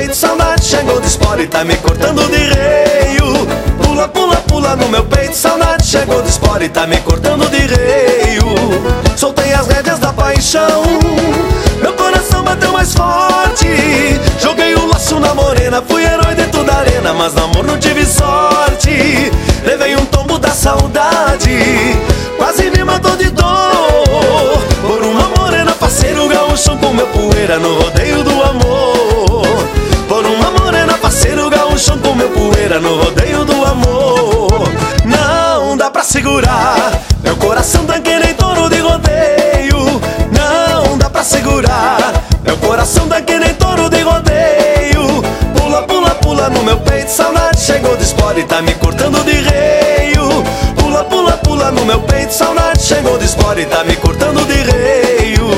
peito, saudade chegou de espora e tá me cortando de reio. Pula, pula, pula no meu peito, saudade chegou de espora e tá me cortando de reio. Soltei as rédeas da paixão, meu coração bateu mais forte. Joguei o laço na morena, fui herói dentro da arena, mas no amor não tive sorte. Levei um tombo da saudade, quase me matou de dor. Por uma morena, parceiro gaúcho, com meu poeira no rodeio do amor. Por uma morena, parceiro gaúcho, com meu poeira no rodeio do amor. Não dá pra segurar, meu coração tá que nem touro de rodeio. Não dá pra segurar, meu coração tá que nem touro de rodeio. Pula, pula, pula no meu peito, saudade chegou de espora e tá me cortando de reio. Pula, pula, pula no meu peito, saudade chegou de espora e tá me cortando de reio.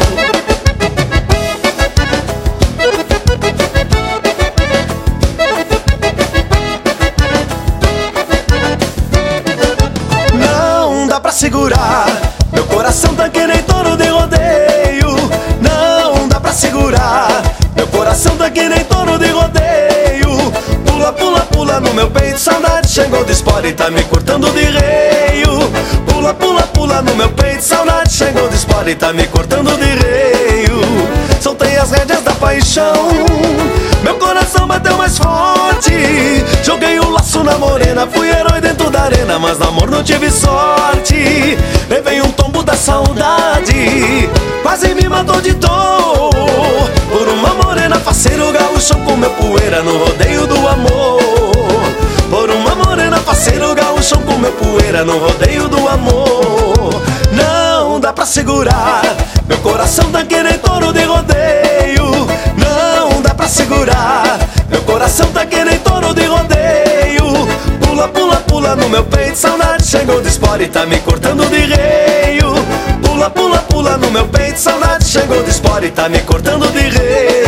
Não dá pra segurar, meu coração tá que nem touro de rodeio. Não dá pra segurar, meu coração tá que nem touro de rodeio. Pula, pula, pula no meu peito, saudade chegou de espora e tá me cortando de reio. Pula, pula, pula no meu peito, saudade chegou de espora e tá me cortando de reio. Soltei as rédeas da paixão, meu coração bateu mais forte. Joguei o laço na morena, fui herói dentro da arena, mas no amor não tive sorte. Levei um tombo da saudade, quase me matou de dor. Por uma morena, parceiro gaúcho, com meu poeira no rodeio do amor. Por uma morena, parceiro gaúcho, com meu poeira no rodeio do amor. Não dá pra segurar, meu coração tá que nem touro de rodeio. Não dá pra segurar, meu coração tá que nem touro de rodeio. Pula, pula, pula no meu peito, saudade chegou de espora e tá me cortando de reio. Pula, pula, pula no meu peito, saudade chegou de espora e tá me cortando de reio.